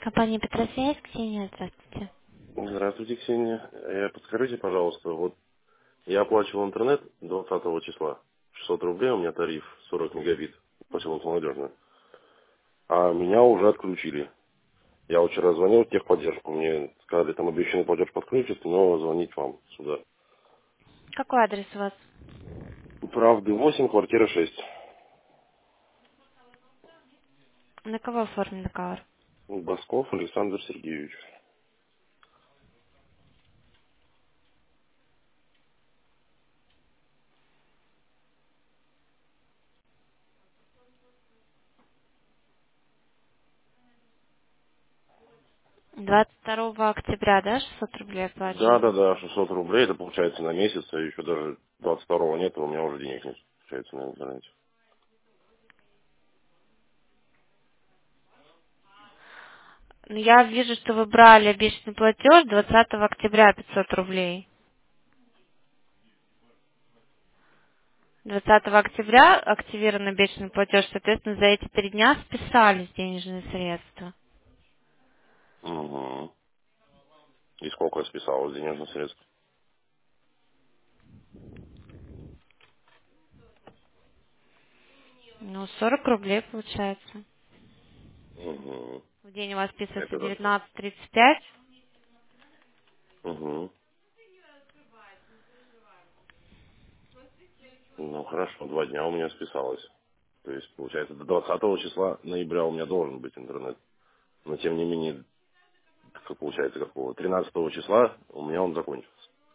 Компания Петросвязь, Ксения, здравствуйте. Здравствуйте, Ксения. Подскажите, пожалуйста, вот я оплачивал интернет 20 числа. 600 рублей, у меня тариф 40 мегабит, поселок Молодежный. А меня уже отключили. Я вчера звонил в техподдержку, мне сказали, там обещанный платеж подключится, но звонить вам сюда. Какой адрес у вас? Правды 8, квартира 6. На кого оформлен договор? Басков Александр Сергеевич. 22 октября, да, 600 рублей оплачивали? Да, 600 рублей, это получается на месяц, а еще даже 22-го нет, у меня уже денег нет, получается, на интернете. Ну, я вижу, что вы брали обещанный платеж 20 октября 500 рублей. 20 октября активирован обещанный платеж, соответственно, за эти 3 дня списались денежные средства. Угу. И сколько я списал из денежных средств? Ну, 40 рублей получается. Угу. В день у вас списывается Это да. 19:35. Угу. Ну хорошо, 2 дня у меня списалось. То есть, получается, до 20 числа ноября у меня должен быть интернет. Но тем не менее, как получается, какого? 13 числа у меня он закончился.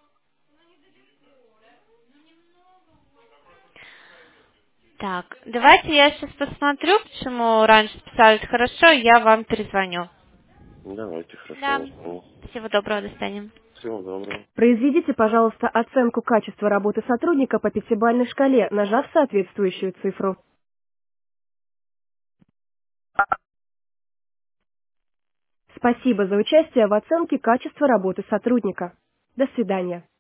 Так, давайте я сейчас посмотрю, почему раньше списались хорошо, и я вам перезвоню. Давайте, Да. хорошо. Всего доброго, до свидания. Всего доброго. Произведите, пожалуйста, оценку качества работы сотрудника по пятибалльной шкале, нажав соответствующую цифру. Спасибо за участие в оценке качества работы сотрудника. До свидания.